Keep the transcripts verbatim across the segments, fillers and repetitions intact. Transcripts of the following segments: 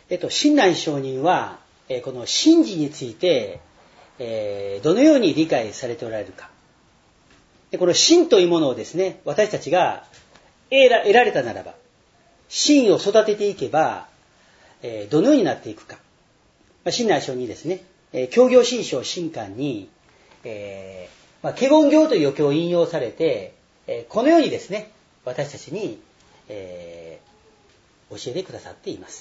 えっと、親鸞上人は、えー、この信心について、えー、どのように理解されておられるか。でこの信というものをですね、私たちが得ら、得られたならば、信を育てていけば、えー、どのようになっていくか。まあ、親鸞上人ですね、えー、教行信証信観に、えーまあ、華厳経というお経を引用されて、えー、このようにですね、私たちに、えー、教えてくださっています。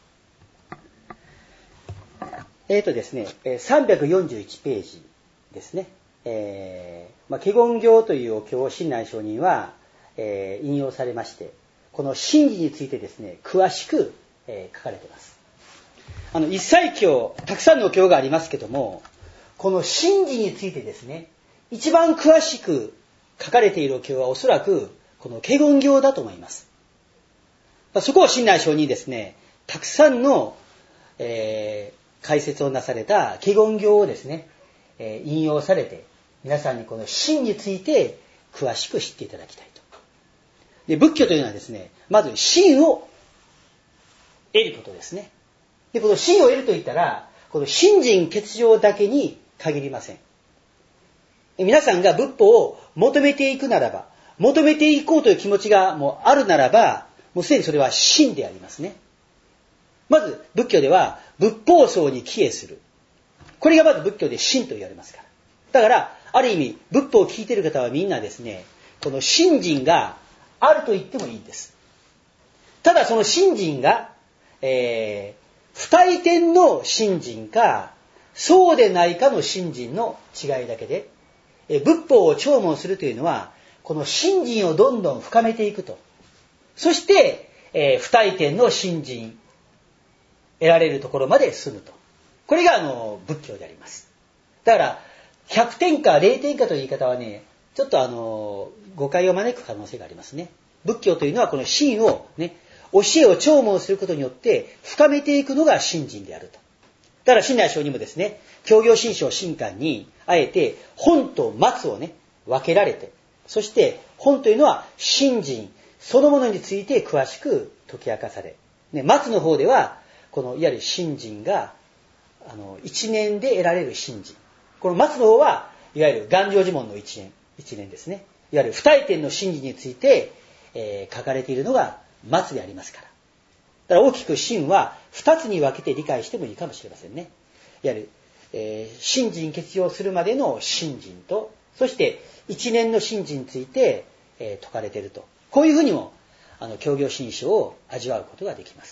えーとですね、さんびゃくよんじゅういちページですね。えーまあ、華厳経というお経を親鸞上人は、えー、引用されまして、この信心についてですね、詳しく、えー、書かれています。あの一切経、たくさんの経がありますけども、この信心についてですね、一番詳しく書かれているお経はおそらくこの華厳経だと思います。そこを親鸞上人にですね、たくさんの、えー解説をなされた華厳経をですね、えー、引用されて、皆さんにこの信について詳しく知っていただきたいと。で、仏教というのはですね、まず信を得ることですね。で、この信を得るといったら、この信心欠如だけに限りません。皆さんが仏法を求めていくならば、求めていこうという気持ちがもうあるならば、もうすでにそれは信でありますね。まず仏教では仏法僧に帰依する。これがまず仏教で信と言われますから。だからある意味仏法を聞いている方はみんなですね、この信心があると言ってもいいんです。ただその信心が、えー、不退転の信心かそうでないかの信心の違いだけで、えー、仏法を聴聞するというのはこの信心をどんどん深めていくと。そして、えー、不退転の信心得られるところまで進むと。これがあの仏教であります。だからひゃくてんかれいてんかという言い方はね、ちょっとあの誤解を招く可能性がありますね。仏教というのはこの信をね、教えを聴聞することによって深めていくのが信心であると。だから親鸞上人もですね、教行信証信観にあえて本と末をね分けられて、そして本というのは信心そのものについて詳しく解き明かされ、ね、末の方ではこのいわゆる信心があの一年で得られる信心。この末の方はいわゆる願成就門の一年、一年ですね。いわゆる不退転の信心について、えー、書かれているのが末でありますから。だから大きく信は二つに分けて理解してもいいかもしれませんね。いわゆる、えー、信心欠如するまでの信心と、そして一年の信心について、えー、説かれていると。こういうふうにもあの教行信証を味わうことができます。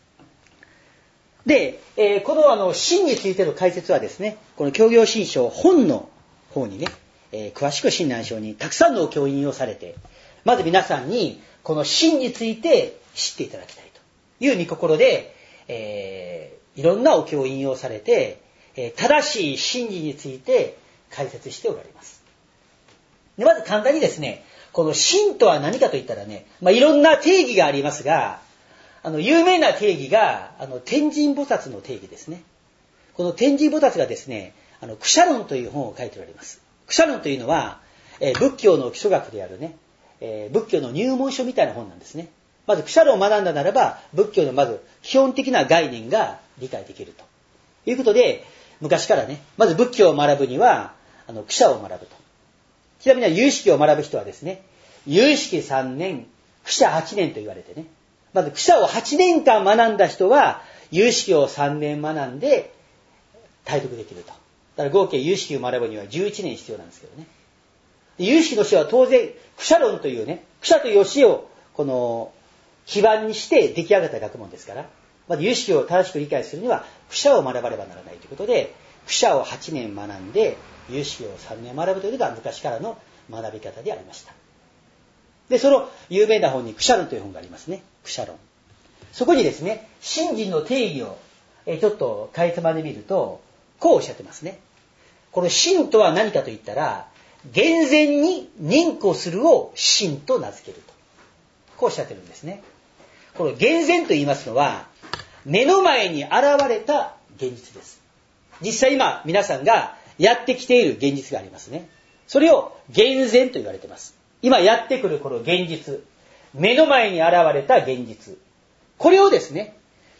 で、えー、このあの信についての解説はですね、この教行信証本の方にね、えー、詳しく親鸞上にたくさんの教引をされて、まず皆さんにこの信について知っていただきたいという御心で、えー、いろんなお経を引用されて、えー、正しい信心について解説しておられます。でまず簡単にですね、この信とは何かといったらね、まあ、いろんな定義がありますが、あの有名な定義があの天神菩薩の定義ですね。この天神菩薩がですね、あの苦謝論という本を書いておられます。苦謝論というのは、えー、仏教の基礎学であるね、えー、仏教の入門書みたいな本なんですね。まず苦謝論を学んだならば仏教のまず基本的な概念が理解できるということで、昔からね、まず仏教を学ぶにはあの苦謝を学ぶと。ちなみに有識を学ぶ人はですね、有識さんねん、苦謝はちねんと言われてね、まず苦謝をはちねんかん学んだ人は有識をさんねん学んで体得できると。だから合計有識を学ぶにはじゅういちねん必要なんですけどね。有識の人は当然苦謝論というね、苦謝という教えをこの基盤にして出来上がった学問ですから、まず有識を正しく理解するには苦謝を学ばねばならないということで、苦謝をはちねん学んで有識をさんねん学ぶというのが昔からの学び方でありました。で、その有名な本に苦謝論という本がありますね。苦謝論。そこにですね、信心の定義をえちょっとかいつまんでみると、こうおっしゃってますね。この信とは何かと言ったら、厳然に認可するを信と名付けると。こうおっしゃってるんですね。この厳然と言いますのは、目の前に現れた現実です。実際今皆さんがやってきている現実がありますね。それを厳然と言われています。今やってくるこの現実、目の前に現れた現実、これをですね、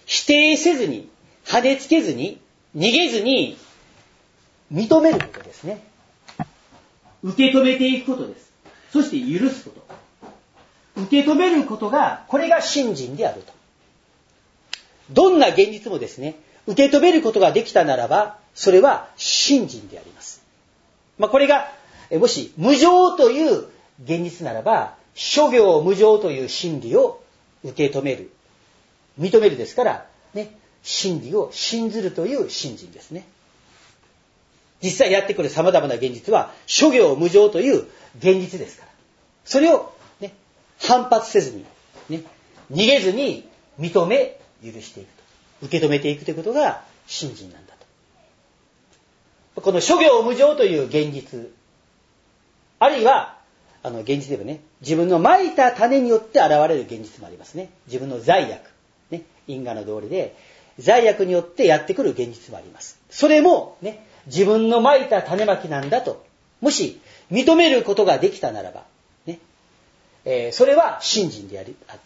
否定せずに、跳ねつけずに、逃げずに、認めることですね。受け止めていくことです。そして許すこと。受け止めることが、これが信心であると。どんな現実もですね、受け止めることができたならば、それは信心であります。まあ、これが、もし無常という現実ならば、諸行無常という真理を受け止める。認めるですから、ね、真理を信ずるという信心ですね。実際やってくる様々な現実は、諸行無常という現実ですから。それを、ね、反発せずに、ね、逃げずに認め、許していくと。受け止めていくということが信心なんだと。この諸行無常という現実、あるいは、あの、現実ではね、自分の蒔いた種によって現れる現実もありますね。自分の罪悪、ね、因果の道理で、罪悪によってやってくる現実もあります。それも、ね、自分の蒔いた種まきなんだと、もし認めることができたならば、ね、えー、それは信心であって、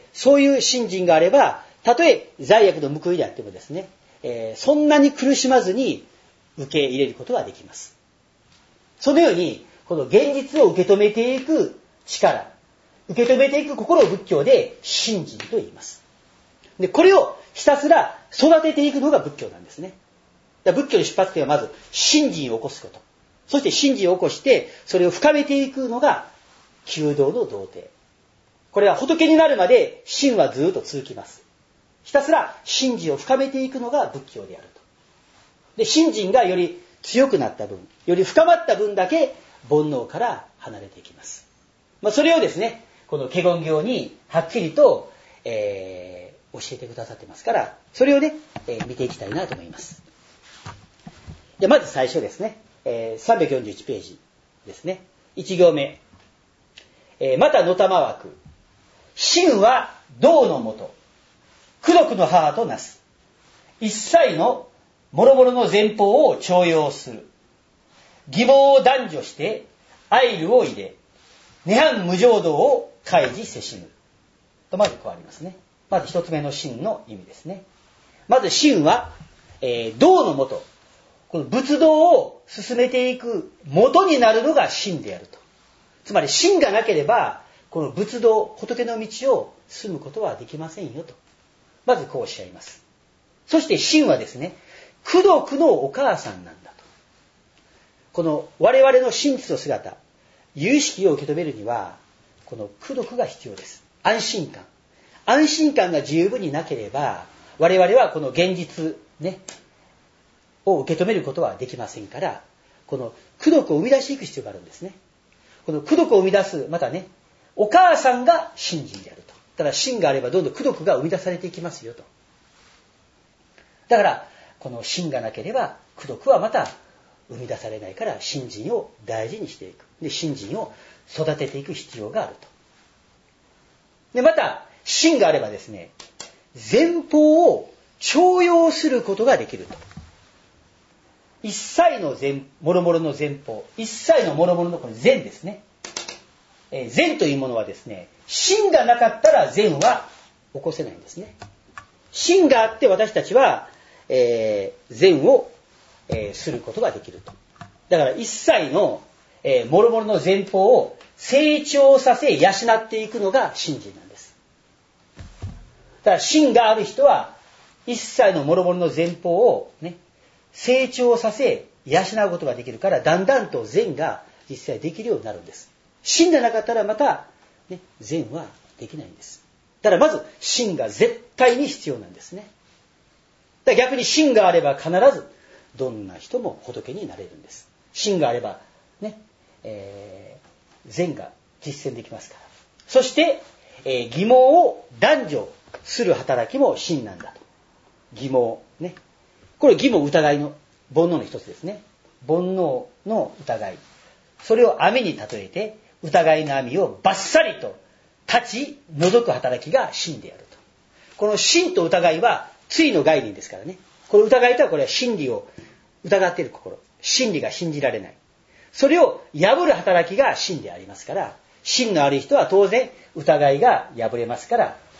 そういう信心があれば、たとえ罪悪の報いであってもですね、えー、そんなに苦しまずに受け入れることができます。そのように、この現実を受け止めていく力、受け止めていく心を仏教で信心と言います。で、これをひたすら育てていくのが仏教なんですね。だから仏教の出発点はまず信心を起こすこと。そして信心を起こして、それを深めていくのが求道の道程。これは仏になるまで信はずっと続きます。ひたすら信心を深めていくのが仏教であると。で、信心がより強くなった分、より深まった分だけ煩悩から離れていきます。まあ、それをですね、この華厳経にはっきりと、えー、教えてくださってますから、それをね、えー、見ていきたいなと思います。で、まず最初ですね、えー、さんびゃくよんじゅういちページですね。いち行目。えー、またのたまわく。真は道のもと。功徳の母となす。一切の諸々の前方を徴用する。義謀を断除して、愛慮を入れ、涅槃無常道を開示せしぬ。とまずこうありますね。まず一つ目の真の意味ですね。まず真は、えー、道のもと。この仏道を進めていく元になるのが真であると。つまり真がなければ、この仏道、仏の道を進むことはできませんよと。まずこうおっしゃいます。そして真はですね、功徳のお母さんなんだと。この我々の真実の姿、有識を受け止めるには、この功徳が必要です。安心感。安心感が十分になければ、我々はこの現実、ね、を受け止めることはできませんから、この功徳を生み出していく必要があるんですね。この功徳を生み出す、またね、お母さんが信心であると。ただ信があればどんどん功徳が生み出されていきますよと。だから、この信がなければ功徳はまた生み出されないから、信心を大事にしていく。で、信心を育てていく必要があると。で、また、信があればですね、前方を徴用することができると。一切の前、諸々の前方、一切の諸々のこの善ですね。えー、善というものはですね、信がなかったら善は起こせないんですね。信があって私たちは、えー、善を、えー、することができると。だから一切の、えー、諸々の前方を成長させ養っていくのが信心なんです。だから信がある人は一切の諸々の前方をね、成長させ養うことができるから、だんだんと善が実際できるようになるんです。信がなかったらまた、ね、善はできないんです。だからまず信が絶対に必要なんですね。だから逆に信があれば必ずどんな人も仏になれるんです。信があればね、えー、善が実践できますから。そして、えー、義謀を断除する働きも信なんだと。義謀ね。これ義務疑いの煩悩の一つですね。煩悩の疑い。それを網に例えて、疑いの網をバッサリと立ち除く働きが信であると。この信と疑いは対の概念ですからね。この疑いとはこれは真理を疑っている心。真理が信じられない。それを破る働きが信でありますから、信のある人は当然疑いが破れますから、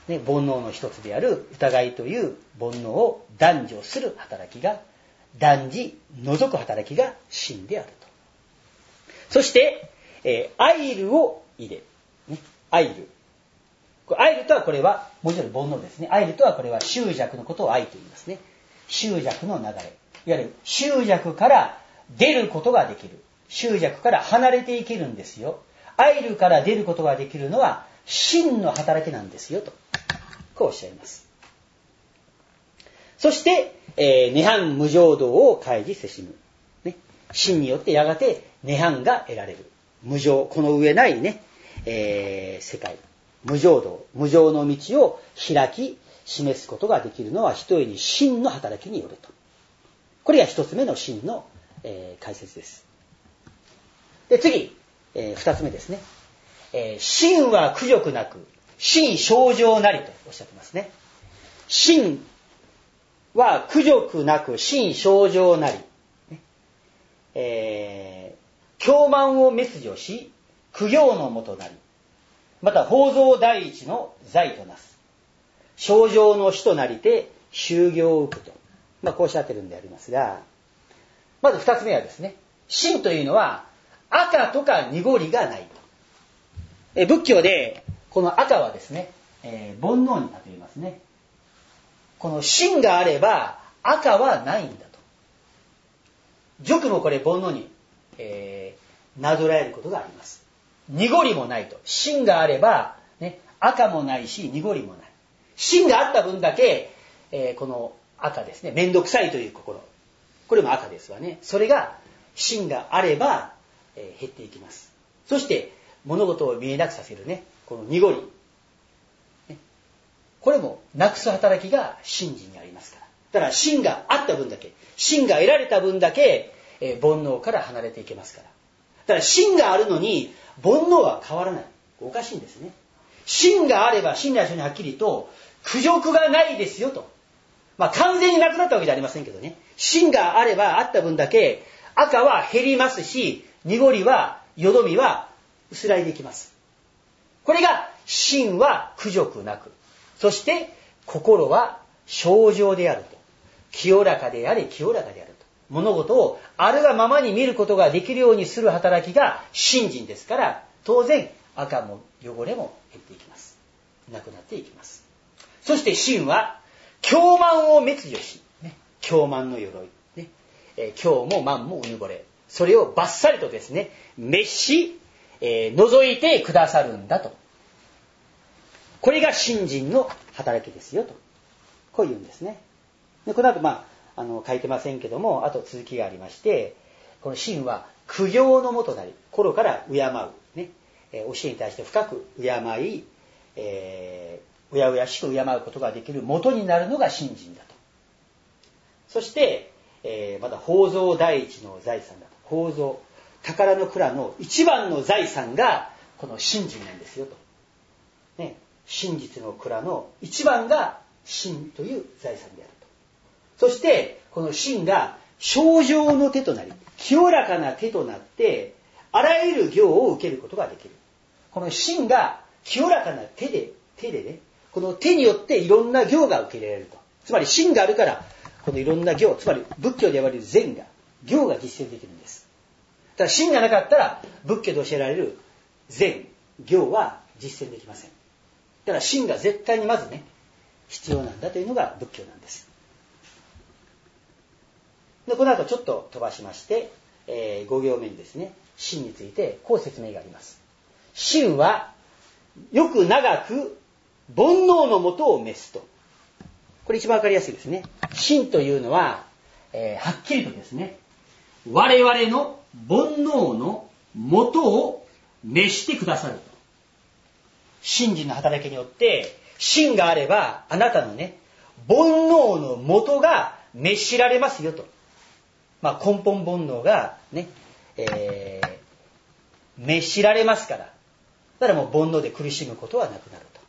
ね、煩悩の一つである疑いという煩悩を断除する働きが、断じ除く働きが真であると。そして、えー、アイルを入れ、ね、アイル。アイルとはこれは、もちろん煩悩ですね。アイルとはこれは執着のことを愛と言いますね。執着の流れ。いわゆる執着から出ることができる。執着から離れていけるんですよ。アイルから出ることができるのは真の働きなんですよと。こうおっしゃいます。そして、えー、涅槃無常道を開示せしむ。ね。真によってやがて涅槃が得られる。無常、この上ないね、えー、世界。無常道、無常の道を開き、示すことができるのは、ひとえに真の働きによると。これが一つ目の真の、えー、解説です。で、次、えー、二つ目ですね。えー、真は苦辱なく、真正常なりとおっしゃってますね。真は苦辱なく、真正常なり。ねえー、狂慢を滅除し、苦行のもとなり。また、法蔵第一の財となす。正常の主となりて、修行を受くと。まあ、こうおっしゃってるんでありますが、まず二つ目はですね、真というのは、赤とか濁りがないと。え仏教で、この赤はですね、えー、煩悩に例えますね。この真があれば、赤はないんだと。俗もこれ煩悩に、えー、なぞらえることがあります。濁りもないと。真があれば、ね、赤もないし、濁りもない。真があった分だけ、えー、この赤ですね、めんどくさいという心。これも赤ですわね。それが、真があれば、えー、減っていきます。そして、物事を見えなくさせるね、この濁り。ね、これも、なくす働きが真心にありますから。だから、真があった分だけ、真が得られた分だけ、えー、煩悩から離れていけますから。だから、真があるのに、煩悩は変わらない。おかしいんですね。真があれば、真来書にはっきりと、苦辱がないですよと。まあ、完全になくなったわけじゃありませんけどね。真があれば、あった分だけ、赤は減りますし、濁りは、よどみは、薄らいでいきます。これが、真は苦辱なく。そして、心は正常であると。清らかであれ、清らかであると。物事をあるがままに見ることができるようにする働きが信心ですから、当然赤も汚れも減っていきます。なくなっていきます。そして真は狂慢を滅除し、ね、狂慢の鎧、ねえー、狂も慢もうぬぼれ、それをバッサリとですね、滅し、えー、除いてくださるんだと。これが信心の働きですよと。こう言うんですね。でこの後、まあ、あの書いてませんけども、あと続きがありまして、この真は苦行のもとなり、心から敬う、ねえー、教えに対して深く敬い、えー、うやうやしく敬うことができる元になるのが信心だと。そして、えー、また法蔵第一の財産だと。法蔵、宝の蔵の一番の財産がこの信心なんですよと。ね、真実の蔵の一番が真という財産であると。そしてこの真が正常の手となり、清らかな手となってあらゆる行を受けることができる。この真が清らかな手で手でね、この手によっていろんな行が受け入れられると。つまり真があるからこのいろんな行、つまり仏教で言われる善が行が実践できるんです。ただ真がなかったら仏教で教えられる善行は実践できません。だから真が絶対にまずね必要なんだというのが仏教なんです。でこの後ちょっと飛ばしまして、えー、ご行目にですね、真についてこう説明があります。真はよく長く煩悩のもとを滅すと。これ一番わかりやすいですね。真というのは、えー、はっきりとですね、我々の煩悩のもとを滅してくださると。信心の働きによって真があればあなたのね煩悩の元が滅しられますよと。まあ根本煩悩がね、えー、滅しられますから。だからもう煩悩で苦しむことはなくなると。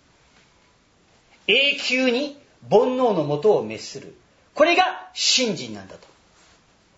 永久に煩悩の元を滅する。これが信心なんだと。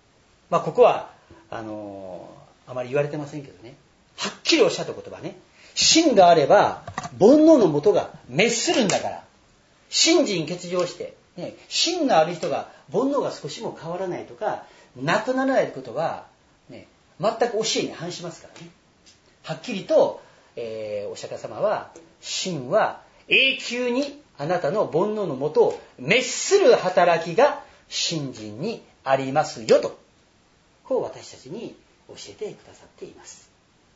まあここはあのー、あまり言われてませんけどね。はっきりおっしゃった言葉ね。 信があれば煩悩の元が滅するんだから、信心欠如して、ね、信がある人が煩悩が少しも変わらないとかなくならないことは、ね、全く教えに反しますからね。はっきりと、えー、お釈迦様は信は永久にあなたの煩悩の元を滅する働きが信心にありますよと、こう私たちに教えてくださっています。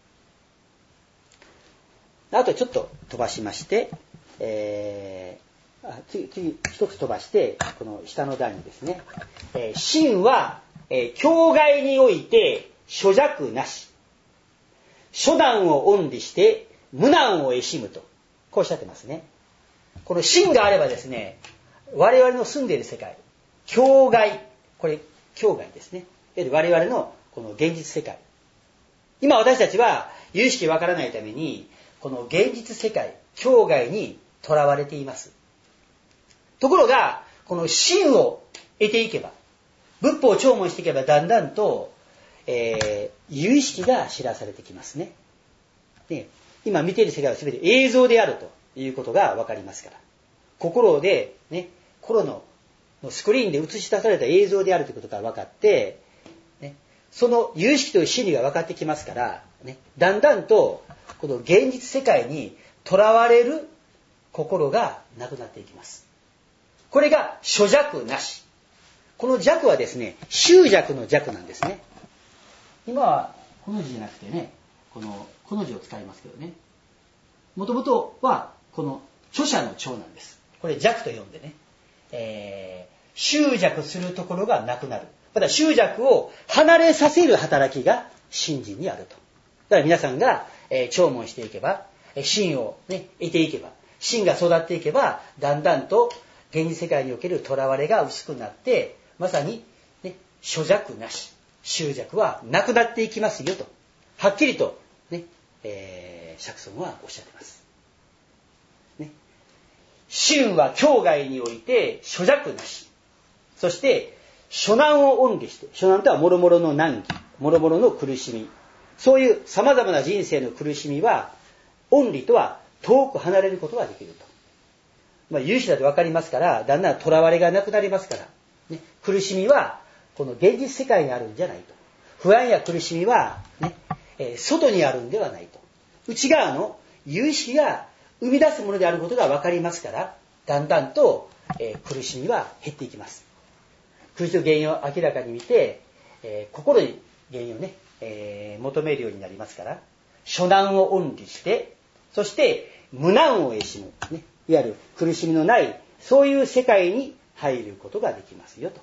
あとちょっと飛ばしまして、えー、あ次次一つ飛ばしてこの下の段にですね、えー、信は、えー、境外において諸弱なし、諸難を恩利して無難を得しむと、こうおっしゃってますね。この信があればですね、我々の住んでいる世界、境外、これ境外ですね。我々のこの現実世界、今私たちは有意識わからないためにこの現実世界、境外にとらわれています。ところがこの信を得ていけば、仏法を聴聞していけば、だんだんと、えー、有意識が知らされてきますね。で、今見ている世界は全て映像であるということがわかりますから、心でね、心のスクリーンで映し出された映像であるということが分かって、ね、その有意識という真理が分かってきますから、ね、だんだんとこの現実世界にとらわれる心がなくなっていきます。これが諸弱なし。この弱はですね、執弱の弱なんですね。今はこの字じゃなくてね、このこの字を使いますけどね、もともとはこの著者の長なんです。これ弱と呼んでね、えー、執弱するところがなくなる。また執弱を離れさせる働きが信心にあると。だから皆さんが、えー、聴聞していけば、信を、ね、得ていけば、信が育っていけば、だんだんと現実世界におけるとらわれが薄くなって、まさに、ね、諸弱なし、執弱はなくなっていきますよと、はっきりと、ねえー、釈尊はおっしゃってます。ね、信は境外において諸弱なし、そして諸難を恩利して、諸難とは諸々の難儀、諸々の苦しみ、そういう様々な人生の苦しみは恩利とは遠く離れることができると。まあ、有志だと分かりますから、だんだんとらわれがなくなりますから、ね、苦しみはこの現実世界にあるんじゃないと。不安や苦しみは、ねえー、外にあるんではないと。内側の有意識が生み出すものであることが分かりますから、だんだんと、えー、苦しみは減っていきます。苦しみの原因を明らかに見て、えー、心に原因をね、えー、求めるようになりますから、諸難を恩利して、そして無難を得しむ、ね、いわゆる苦しみのないそういう世界に入ることができますよと、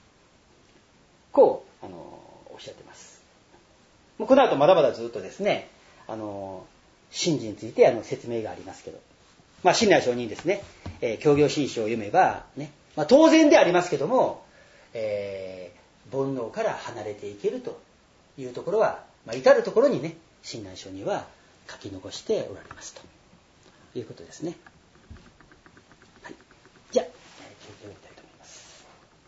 こうあのおっしゃってます。この後まだまだずっとですね、あの信心についてあの説明がありますけど、まあ親鸞上人ですね、えー、教行信書を読めばね、まあ、当然でありますけども、えー、煩悩から離れていけるというところは、まあ、至るところにね、親鸞書には書き残しておられますということですね。はい、じゃあ、えー、聞いてみたい